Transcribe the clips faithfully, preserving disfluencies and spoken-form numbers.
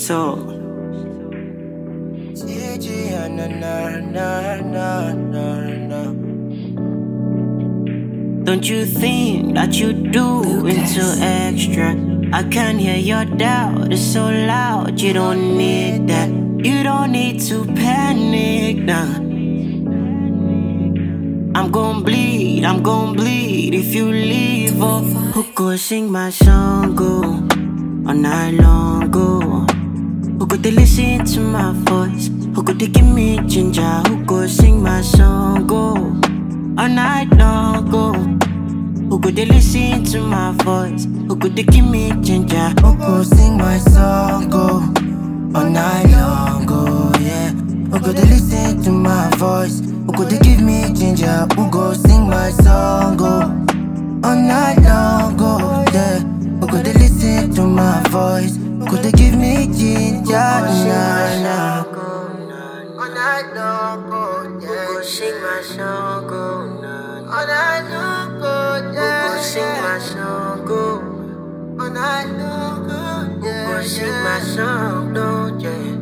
talk. Don't you think that you do into extra? I can hear your doubt, it's so loud. You don't need that. You don't need to panic now. I'm gon' bleed, I'm gon' bleed if you leave. Oh, who could sing my song, go all night long, go? Who could they listen to my voice? Who could they give me ginger? Who could sing my song, go all night long, go? Who could they listen to my voice? Who could they give me ginger? Who could sing my song, go all night long, go, yeah. Who could they listen to my voice? Who could they give me ginger? Who go sing my song, go all night long, go, yeah. Who could they listen to my voice? Who could they give me ginger? Nah, nah. All night long, go, yeah. Who could sing my song, go all night long, go, yeah. Who could sing my song, go all night long, go, yeah. Who could sing my song, no, yeah.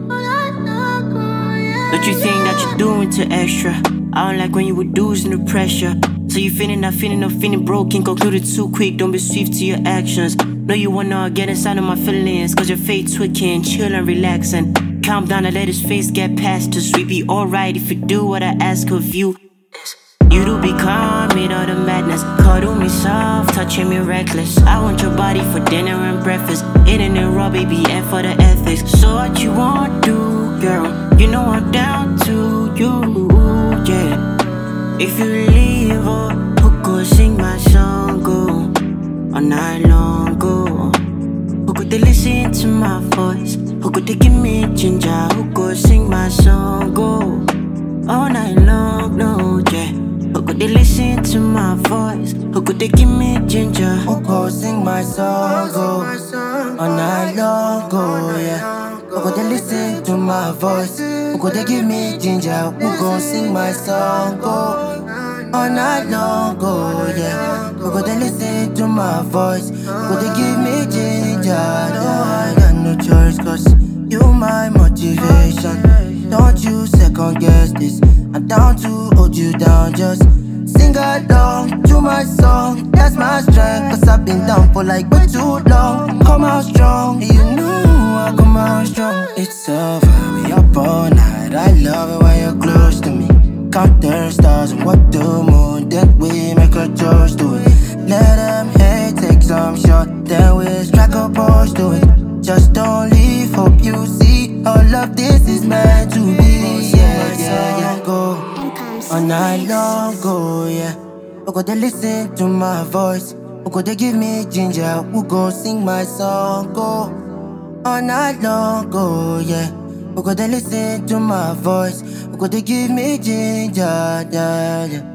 Don't you think that you're doing too extra? I don't like when you reducing the pressure. So you feeling that feeling of feeling broken, concluded too quick, don't be swift to your actions. Know you wanna get inside of my feelings, cause your fate twicking, chill and relax and calm down and let his face get past us. We be alright if you do what I ask of you. You do be calm in all the madness, cuddle me soft, touching me reckless. I want your body for dinner and breakfast, eating it raw, baby, and for the ethics. So what you want to, girl? You know I'm down to you, yeah. If you leave, oh, who could sing my song, go all night long, go? Who could they listen to my voice? Who could they give me ginger? Who could sing my song, go all night long, no, yeah. Who could they listen to my voice? Who could they give me ginger? Who could sing my song, go all night long, go, yeah. Who could they listen to my voice? Who could they give me ginger? Who gon' sing my song, go all night long, go, yeah. Who could they listen to my voice? Who could they give me ginger? No, I got no choice, cause you my motivation. Don't you second guess this. I'm down to hold you down, just sing along to my song. That's my strength, cause I've been down for like way too long. Come out strong, you know I come out strong. It's over, we up all night. I love it when you're close to me. Count the stars and what the moon, then we make a toast to it. Let them hate, take some shot, then we strike a pose to it. Just don't leave, hope you see all of this is meant to be. Yeah, yeah, yeah, go all night long, go, yeah. Who could they listen to my voice? Who could they give me ginger? Who gon' sing my song, go all night long, go, yeah. Who could they listen to my voice? Who could they give me ginger, yeah, yeah.